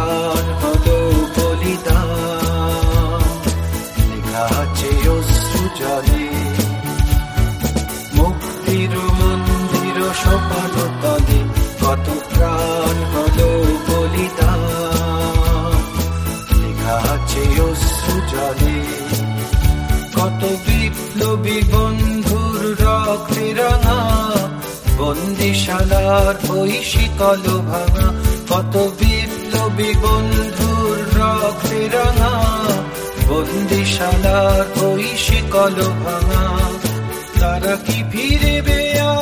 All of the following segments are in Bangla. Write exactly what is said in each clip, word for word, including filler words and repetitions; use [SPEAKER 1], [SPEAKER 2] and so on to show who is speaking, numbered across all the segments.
[SPEAKER 1] প্রাণ হলো বলিদান, লেখা আছে অশ্রু জলে। মুক্তির মন্দির সোপান তলে কত প্রাণ হলো বলিদান, লেখা আছে অশ্রু জলে। কত বিপ্লবী বন্ধুর রক্তে রাঙা বন্দিশালার ওই শীতল ভাঙা, কত বিপ্লবী বন্ধুর রক্তে রাঙা বন্দিশালার ওই শীতল ভাঙা। তারা কি ফিরবে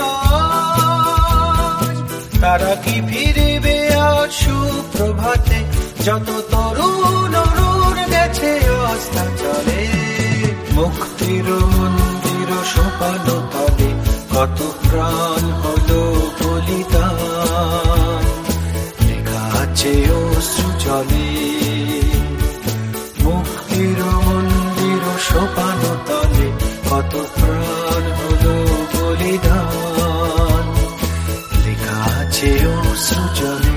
[SPEAKER 1] আজ, তারা কি ফিরবে আজ সুপ্রভাতে, যত তরুণ অরুণ গেছে অস্তাচলে। মুক্তির মন্দির সোপান তলে কত প্রাণ হলো বলিদান, লেখা আছে অশ্রু জলে। মুক্তির মন্দির সোপান তলে কত প্রাণ হলো বলিদান, লেখা আছে অশ্রু জলে।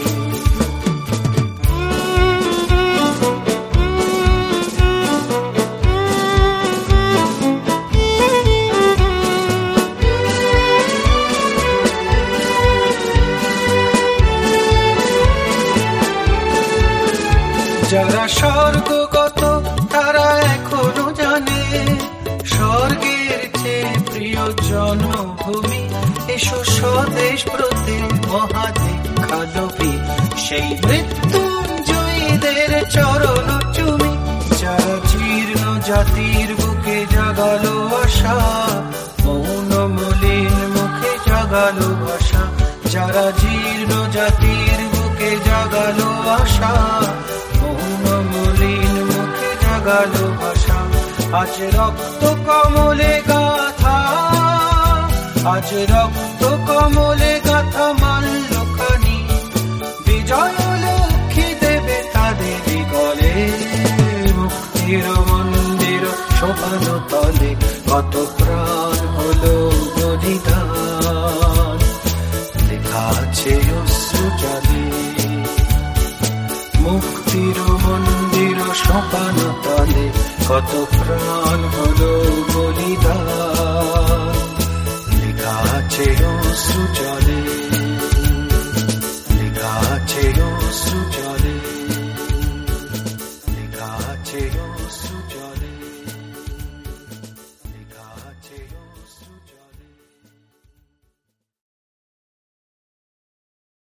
[SPEAKER 1] যারা স্বর্গগত তারা এখনো জানে স্বর্গের চেয়ে প্রিয় জন্মভূমি। এসো স্বদেশ প্রতি মহাদীক্ষালোভী, সেই মৃত্যুঞ্জয়ীদের চরণ চুমি। যারা জীর্ণ জাতির বুকে জাগালো আশা, মৌন মলিন মুখে জাগালো ভাষা। যারা জীর্ণ জাতির বুকে জাগালো আশা, মলিন মুখে জাগালো ভাষা। আজ রক্ত কমলে গাথা, আজ রক্ত কমলে গাথা মাল্যখানি, বিজয় লক্ষ্মী দেবে তাদের গলে। মুক্তির মন্দির সোপান তলে কত প্রাণ হলো বলিদান, লেখা আছে অশ্রু জলে। মুক্তির মন্দির সোপান তলে কত প্রাণ হলো বলিদান, লেখা আছে অশ্রু জলে, লেখা আছে অশ্রু জলে।